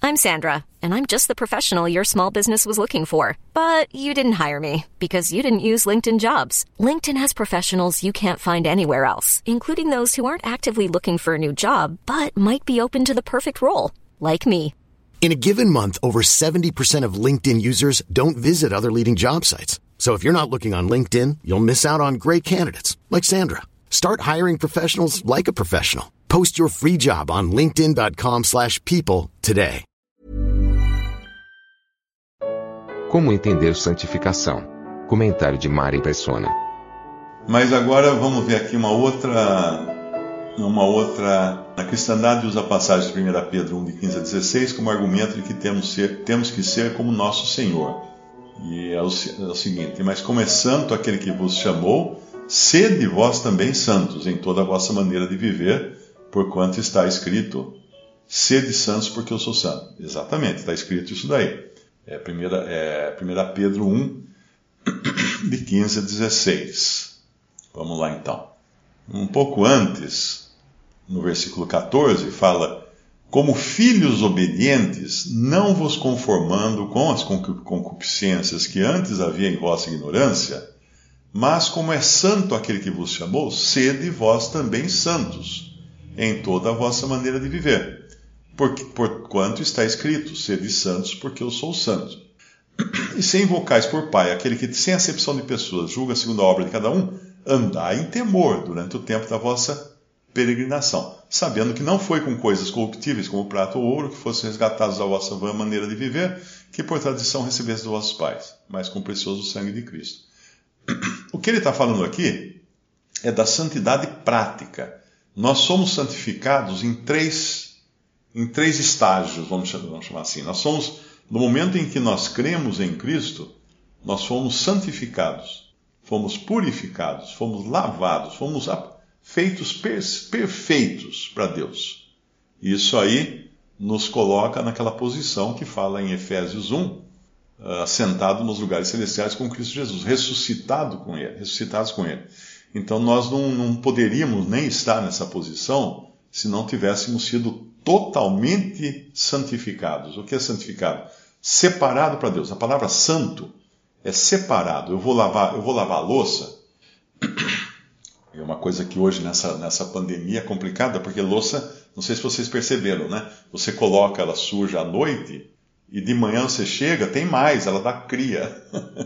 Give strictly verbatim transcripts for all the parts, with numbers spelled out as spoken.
I'm Sandra, and I'm just the professional your small business was looking for. But you didn't hire me because you didn't use LinkedIn Jobs. LinkedIn has professionals you can't find anywhere else, including those who aren't actively looking for a new job, but might be open to the perfect role, like me. In a given month, over seventy percent of LinkedIn users don't visit other leading job sites. So if you're not looking on LinkedIn, you'll miss out on great candidates like Sandra. Start hiring professionals like a professional. Post your free job on linkedin dot com slash people today. Como entender santificação? Comentário de Mari Persona. Mas agora vamos ver aqui uma outra, uma outra. A cristandade usa a passagem de primeira Pedro um, de quinze a dezesseis, como argumento de que temos, ser, temos que ser como nosso Senhor. E é o, é o seguinte: mas como é santo aquele que vos chamou, sede vós também santos em toda a vossa maneira de viver, porquanto está escrito, sede santos porque eu sou santo. Exatamente, está escrito isso daí. É primeira, é primeira Pedro um, de quinze a dezesseis. Vamos lá então. Um pouco antes, no versículo catorze, fala: como filhos obedientes, não vos conformando com as concupiscências que antes havia em vossa ignorância, mas como é santo aquele que vos chamou, sede vós também santos em toda a vossa maneira de viver. Porque, porquanto está escrito, sede santos porque eu sou santo. E se invocais por Pai aquele que, sem acepção de pessoas, julga segundo a obra de cada um, andai em temor durante o tempo da vossa peregrinação, sabendo que não foi com coisas corruptíveis como prata ou ouro que fossem resgatados da vossa vã maneira de viver, que por tradição recebeste dos vossos pais, mas com o precioso sangue de Cristo. O que ele está falando aqui é da santidade prática. Nós somos santificados em três, em três estágios, vamos chamar, vamos chamar assim. Nós somos, no momento em que nós cremos em Cristo, nós fomos santificados, fomos purificados, fomos lavados, fomos feitos perfeitos para Deus. Isso aí nos coloca naquela posição que fala em Efésios um, assentado nos lugares celestiais com Cristo Jesus, ressuscitado com Ele, ressuscitados com Ele. Então nós não, não poderíamos nem estar nessa posição se não tivéssemos sido totalmente santificados. O que é santificado? Separado para Deus. A palavra santo é separado. Eu vou lavar, eu vou lavar a louça. É uma coisa que hoje nessa, nessa pandemia é complicada, porque louça, não sei se vocês perceberam, né? Você coloca ela suja à noite e de manhã você chega, tem mais, ela dá cria.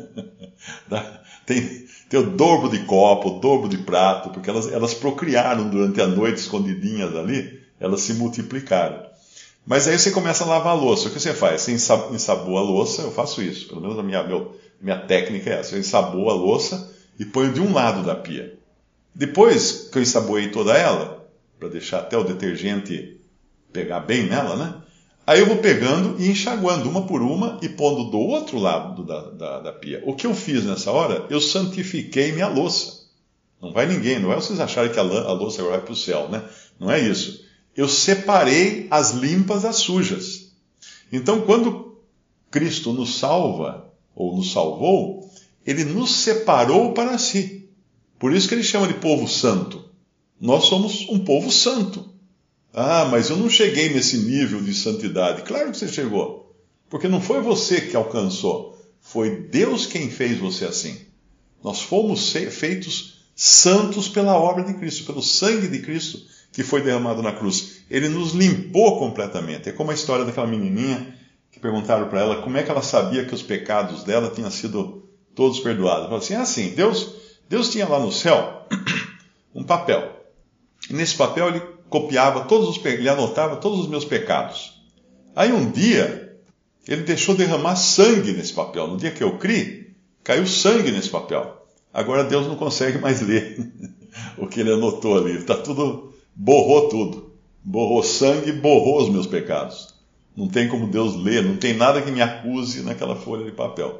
dá, tem, tem o dobro de copo, o dobro de prato, porque elas, elas procriaram durante a noite, escondidinhas ali, elas se multiplicaram. Mas aí você começa a lavar a louça. O que você faz? Você ensaboa a louça, eu faço isso, pelo menos a minha, meu, minha técnica é essa. Eu ensaboa a louça e ponho de um lado da pia. Depois que eu ensaboei toda ela, para deixar até o detergente pegar bem nela, né? Aí eu vou pegando e enxaguando uma por uma e pondo do outro lado da, da, da pia. O que eu fiz nessa hora? Eu santifiquei minha louça. Não vai ninguém, não é vocês acharem que a, a louça agora vai para o céu, né? Não é isso. Eu separei as limpas das sujas. Então, quando Cristo nos salva, ou nos salvou, Ele nos separou para si. Por isso que Ele chama de povo santo. Nós somos um povo santo. Ah, mas eu não cheguei nesse nível de santidade. Claro que você chegou. Porque não foi você que alcançou. Foi Deus quem fez você assim. Nós fomos feitos santos pela obra de Cristo, pelo sangue de Cristo que foi derramado na cruz. Ele nos limpou completamente. É como a história daquela menininha que perguntaram para ela como é que ela sabia que os pecados dela tinham sido todos perdoados. Ela falou assim, ah, sim, Deus, Deus tinha lá no céu um papel. E nesse papel ele copiava todos os ele anotava todos os meus pecados. Aí um dia, ele deixou derramar sangue nesse papel. No dia que eu criei, caiu sangue nesse papel. Agora Deus não consegue mais ler o que ele anotou ali. Tá tudo, borrou tudo. Borrou sangue, borrou os meus pecados. Não tem como Deus ler, não tem nada que me acuse naquela folha de papel.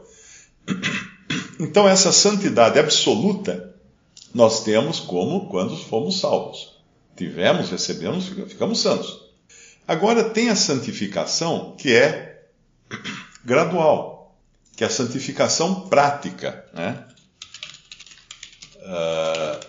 Então essa santidade absoluta nós temos como quando fomos salvos. Tivemos, recebemos, ficamos santos. Agora tem a santificação que é gradual, que é a santificação prática, né? Uh,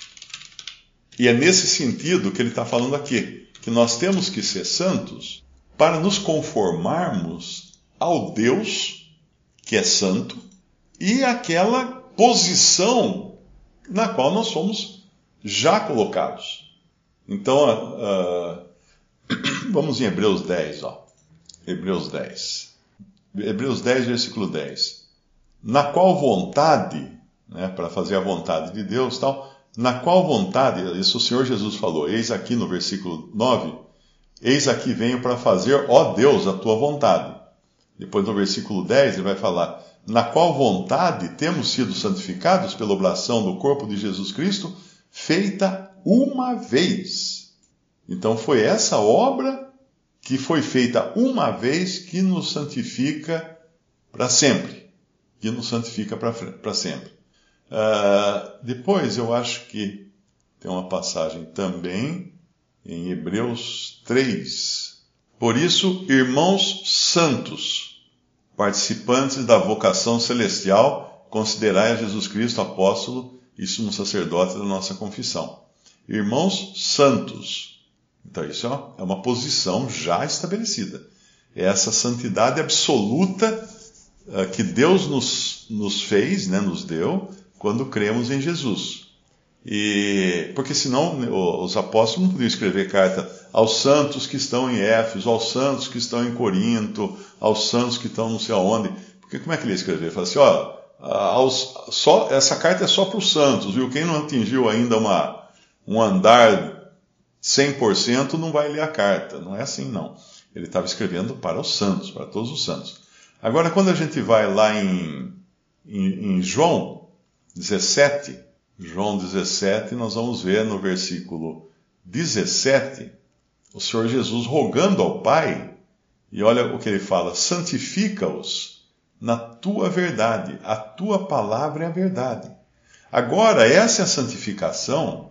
e é nesse sentido que ele está falando aqui, que nós temos que ser santos para nos conformarmos ao Deus que é santo e aquela posição na qual nós somos já colocados. Então, uh, vamos em Hebreus dez, ó. Hebreus dez. Hebreus dez, versículo dez. Na qual vontade, né, para fazer a vontade de Deus, tal, na qual vontade, isso o Senhor Jesus falou, eis aqui no versículo nove, eis aqui venho para fazer, ó Deus, a tua vontade. Depois no versículo dez ele vai falar, na qual vontade temos sido santificados pela oblação do corpo de Jesus Cristo, feita uma vez. Então foi essa obra que foi feita uma vez que nos santifica para sempre. Que nos santifica para sempre. Uh, depois eu acho que tem uma passagem também em Hebreus três. Por isso, irmãos santos, participantes da vocação celestial, considerai a Jesus Cristo apóstolo e sumo sacerdote da nossa confissão. Irmãos santos. Então isso é uma posição já estabelecida. É essa santidade absoluta uh, que Deus nos, nos fez, né, nos deu, quando cremos em Jesus. E, porque senão os apóstolos não podiam escrever carta aos santos que estão em Éfeso, aos santos que estão em Corinto, aos santos que estão não sei aonde. Porque como é que ele ia escrever? Ele fala assim, ó, aos, só, essa carta é só para os santos, viu? Quem não atingiu ainda uma, um andar cem por cento não vai ler a carta. Não é assim, não. Ele estava escrevendo para os santos, para todos os santos. Agora, quando a gente vai lá em, em, em João dezessete, João dezessete, nós vamos ver no versículo dezessete, o Senhor Jesus rogando ao Pai, e olha o que ele fala, santifica-os na tua verdade, a tua palavra é a verdade. Agora, essa é a santificação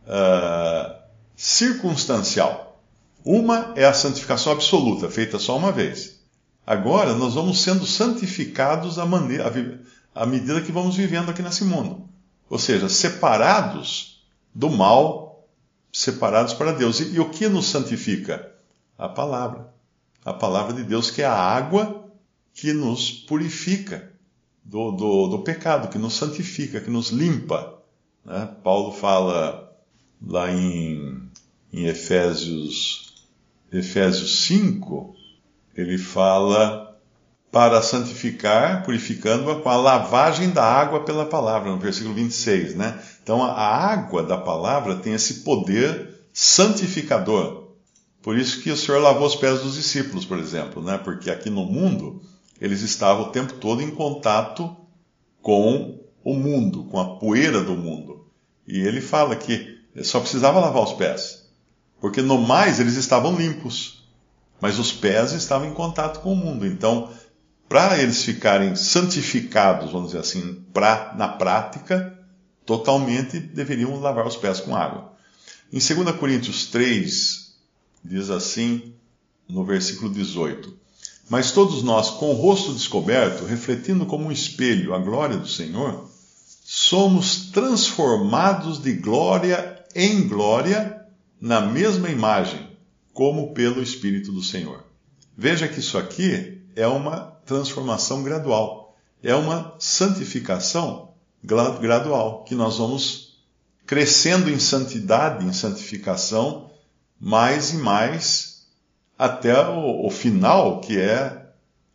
uh, circunstancial. Uma é a santificação absoluta, feita só uma vez. Agora, nós vamos sendo santificados à, maneira, à medida que vamos vivendo aqui nesse mundo. Ou seja, separados do mal, separados para Deus. E, e o que nos santifica? A palavra. A palavra de Deus, que é a água que nos purifica do, do, do pecado, que nos santifica, que nos limpa. Né? Paulo fala lá em, em Efésios, Efésios cinco, ele fala para santificar, purificando-a com a lavagem da água pela palavra, no versículo vinte e seis, né? Então, a água da palavra tem esse poder santificador. Por isso que o Senhor lavou os pés dos discípulos, por exemplo, né? Porque aqui no mundo, eles estavam o tempo todo em contato com o mundo, com a poeira do mundo. E ele fala que só precisava lavar os pés, porque no mais eles estavam limpos, mas os pés estavam em contato com o mundo. Então, para eles ficarem santificados, vamos dizer assim, pra, na prática, totalmente deveriam lavar os pés com água. Em dois Coríntios três, diz assim, no versículo dezoito, mas todos nós, com o rosto descoberto, refletindo como um espelho a glória do Senhor, somos transformados de glória em glória na mesma imagem, como pelo Espírito do Senhor. Veja que isso aqui é uma transformação gradual. É uma santificação gradual, que nós vamos crescendo em santidade, em santificação, mais e mais, até o, o final, que é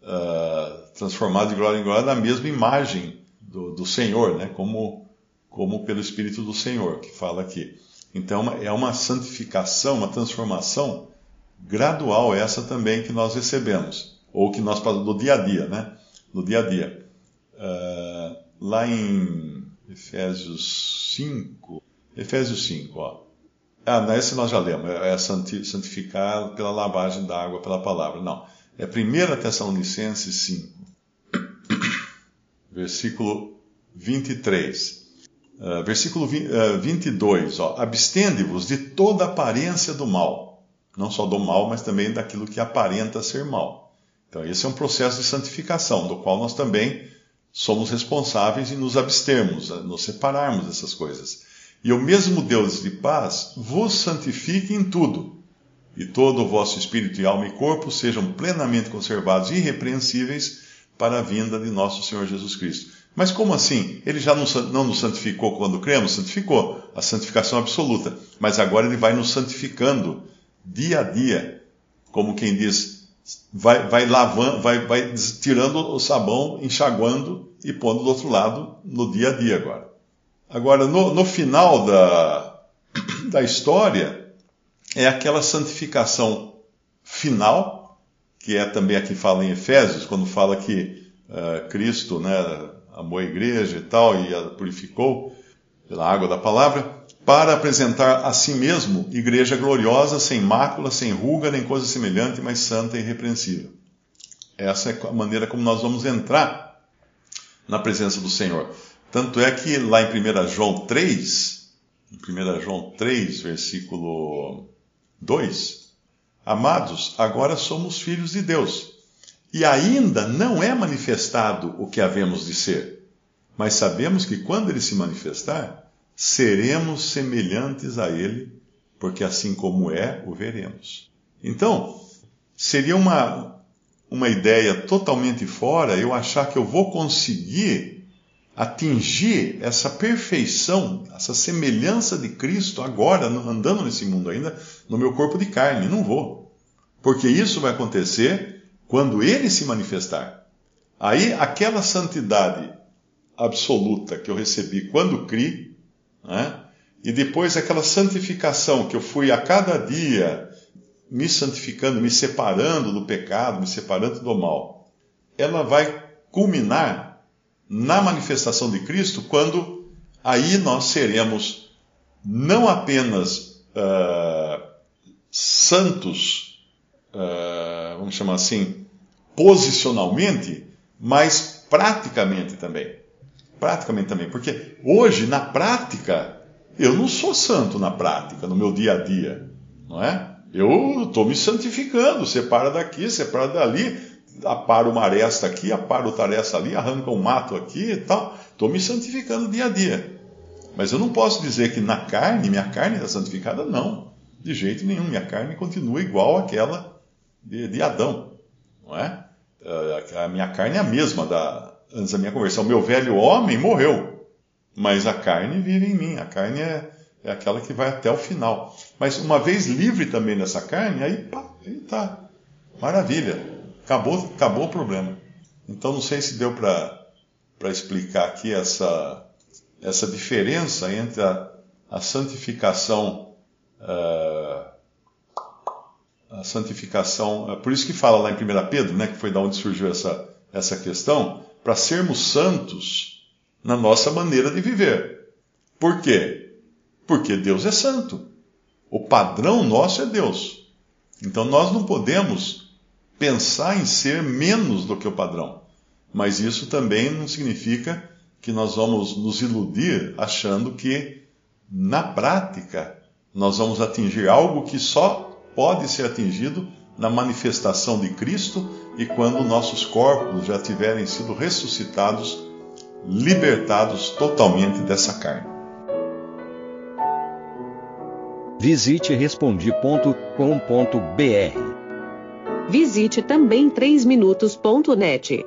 uh, transformado de glória em glória na mesma imagem do, do Senhor, né? como, como pelo Espírito do Senhor, que fala aqui. Então, é uma santificação, uma transformação gradual, essa também que nós recebemos. Ou que nós passamos do dia a dia, né? No dia a dia. Uh, lá em Efésios cinco, Efésios cinco, ó. Ah, esse nós já lemos, é santificar pela lavagem da água pela palavra. Não, é primeira Tessalonicenses cinco, versículo vinte e três. Uh, versículo vinte e dois, ó. Abstende-vos de toda aparência do mal. Não só do mal, mas também daquilo que aparenta ser mal. Então, esse é um processo de santificação, do qual nós também somos responsáveis em nos abstermos, nos separarmos dessas coisas. E o mesmo Deus de paz vos santifique em tudo. e todo o vosso espírito e alma e corpo sejam plenamente conservados e irrepreensíveis para a vinda de nosso Senhor Jesus Cristo. Mas como assim? Ele já não nos santificou quando cremos? Santificou, a santificação absoluta. Mas agora ele vai nos santificando dia a dia, como quem diz, vai, vai lavando, vai, vai tirando o sabão, enxaguando e pondo do outro lado no dia a dia agora. Agora, no, no final da, da história, é aquela santificação final, que é também a que fala em Efésios, quando fala que uh, Cristo, né, amou a igreja e tal, e a purificou pela água da palavra, para apresentar a si mesmo igreja gloriosa, sem mácula, sem ruga, nem coisa semelhante, mas santa e irrepreensível. Essa é a maneira como nós vamos entrar na presença do Senhor. Tanto é que lá em primeiro João três, em primeiro João três, versículo dois, amados, agora somos filhos de Deus, e ainda não é manifestado o que havemos de ser, mas sabemos que quando ele se manifestar, seremos semelhantes a ele, porque assim como é, o veremos. Então, seria uma, uma ideia totalmente fora eu achar que eu vou conseguir atingir essa perfeição, essa semelhança de Cristo agora, andando nesse mundo ainda, no meu corpo de carne. Não vou. Porque isso vai acontecer quando ele se manifestar. Aí, aquela santidade absoluta que eu recebi quando criei, né? E depois aquela santificação que eu fui a cada dia me santificando, me separando do pecado, me separando do mal, ela vai culminar na manifestação de Cristo, quando aí nós seremos não apenas uh, santos, uh, vamos chamar assim, posicionalmente, mas praticamente também. Praticamente também, porque hoje, na prática, eu não sou santo na prática, no meu dia a dia, não é? Eu estou me santificando, separa daqui, separa dali, aparo uma aresta aqui, aparo outra aresta ali, arranca um mato aqui e tal. Estou me santificando dia a dia. Mas eu não posso dizer que na carne, minha carne está santificada, não. De jeito nenhum, minha carne continua igual àquela de, de Adão, não é? A minha carne é a mesma da... antes da minha conversão. Meu velho homem morreu, mas a carne vive em mim. A carne é, é aquela que vai até o final. Mas uma vez livre também dessa carne, aí pá, aí tá. Maravilha. Acabou, acabou o problema. Então não sei se deu para para explicar aqui essa, essa diferença entre a, a santificação, uh, a santificação, uh, por isso que fala lá em primeiro Pedro, né, que foi da onde surgiu essa, essa questão, para sermos santos na nossa maneira de viver. Por quê? Porque Deus é santo. O padrão nosso é Deus. Então nós não podemos pensar em ser menos do que o padrão. Mas isso também não significa que nós vamos nos iludir achando que, na prática, nós vamos atingir algo que só pode ser atingido na manifestação de Cristo e quando nossos corpos já tiverem sido ressuscitados, libertados totalmente dessa carne. Visite respondi ponto com ponto br. Visite também três minutos ponto net.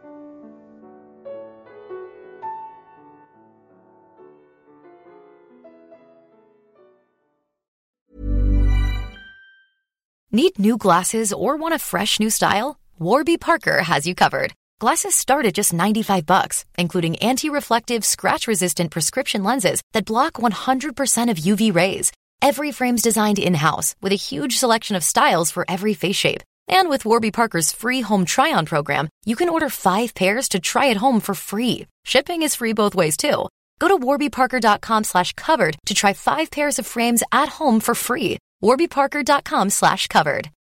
Need new glasses or want a fresh new style? Warby Parker has you covered. Glasses start at just ninety-five bucks, including anti-reflective, scratch-resistant prescription lenses that block one hundred percent of U V rays. Every frame's designed in-house with a huge selection of styles for every face shape. And with Warby Parker's free home try-on program, you can order five pairs to try at home for free. Shipping is free both ways, too. Go to warbyparker.com slash covered to try five pairs of frames at home for free. warbyparker.com slash covered.